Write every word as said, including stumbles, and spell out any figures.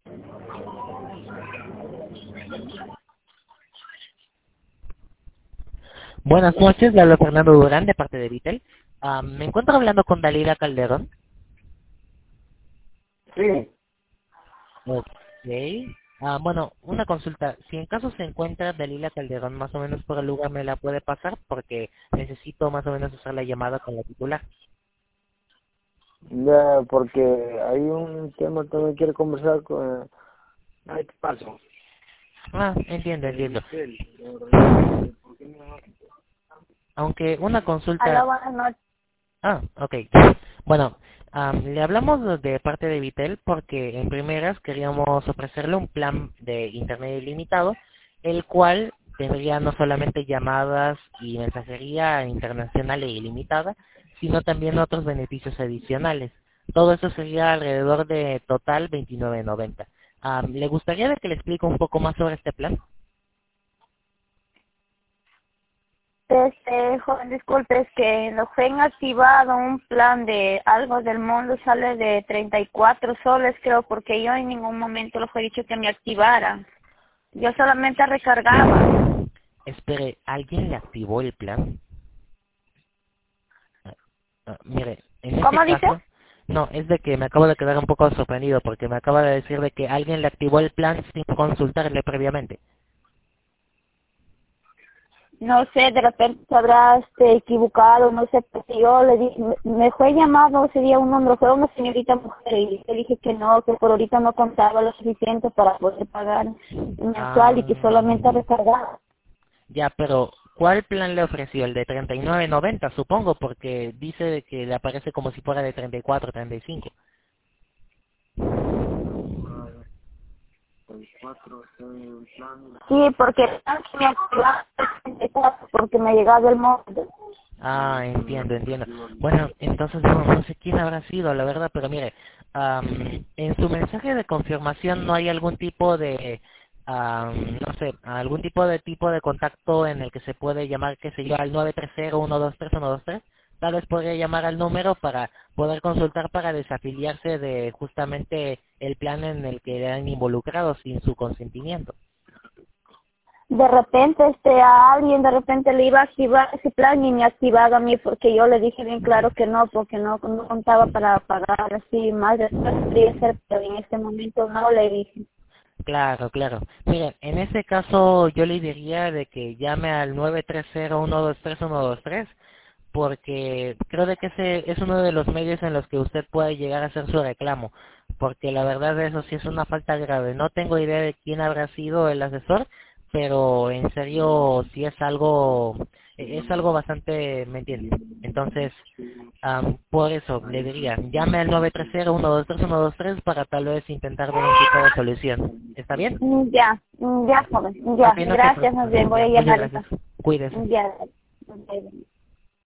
Buenas noches, le hablo Fernando Durán de parte de Vitel. Ah, me encuentro hablando con Dalila Calderón. Sí, Ok. Ah, bueno, una consulta. Si en caso se encuentra Dalila Calderón más o menos por el lugar, ¿me la puede pasar? Porque necesito más o menos hacer la llamada con la titular. ya, porque hay un tema que me quiere conversar con... Ay, ¿qué pasó? Ah, entiendo, De entiendo. Vitel. Eh, ¿Por qué me llama? Aunque una Aló, consulta... buenas noches. Ah, ok. Bueno, am, le hablamos de parte de Vitel porque en primeras queríamos ofrecerle un plan de internet ilimitado, el cual tendría no solamente llamadas y mensajería internacional e ilimitada, sino también otros beneficios adicionales. Todo eso sería alrededor de total veintinueve noventa. Am, ¿Le gustaría de que le explique un poco más sobre este plan? Este, joven, disculpe, es que nos fue activado un plan de algo del mundo, sale de treinta y cuatro soles, creo, porque yo en ningún momento le fue dicho que me activara. Yo solamente recargaba. Espere, ¿alguien le activó el plan? Ah, mire, en ese ¿Cómo dice? caso, no, es de que me acabo de quedar un poco sorprendido porque me acaba de decir de que alguien le activó el plan sin consultarle previamente. No sé, de repente se habrá este, equivocado, no sé, porque yo le dije, me me fue llamado ese día un número, fue una señorita mujer, y le dije que no, que por ahorita no contaba lo suficiente para poder pagar mensual y que Ah, solamente recargaba. ya, pero ¿cuál plan le ofreció? El de treinta y nueve noventa, supongo, porque dice de que le aparece como si fuera de treinta y cuatro, treinta y cinco. Sí, porque me activaba porque me llegaba el móvil. Ah, entiendo, entiendo. Bueno, entonces no, no sé quién habrá sido, la verdad, pero mire, am, en su mensaje de confirmación no hay algún tipo de, am, no sé, algún tipo de tipo de contacto en el que se puede llamar, qué sé yo, al nueve tres cero, uno dos tres, uno dos tres. Tal vez podría llamar al número para poder consultar para desafiliarse de justamente el plan en el que eran involucrados sin su consentimiento. De repente este a alguien de repente le iba a activar ese plan y me activaba a mí porque yo le dije bien claro que no, porque no, no contaba para pagar así más, después podría ser, pero en este momento no le dije. Claro, claro. Mire, en ese caso yo le diría de que llame al nueve tres cero, uno dos tres, uno dos tres, porque creo de que ese es uno de los medios en los que usted puede llegar a hacer su reclamo, porque la verdad eso sí es una falta grave. No tengo idea de quién habrá sido el asesor, pero en serio sí es algo, es algo bastante, ¿me entiende? Entonces, Am, por eso le diría, llame al nueve tres cero, uno dos tres, uno dos tres para tal vez intentar ver un tipo de solución. ¿Está bien? Mm, Ya, mm, ya joven, ya, Ok, no se gracias, más preocupe. bien, voy Ya, a muchas llamar gracias. entonces. Cuídese. Ya.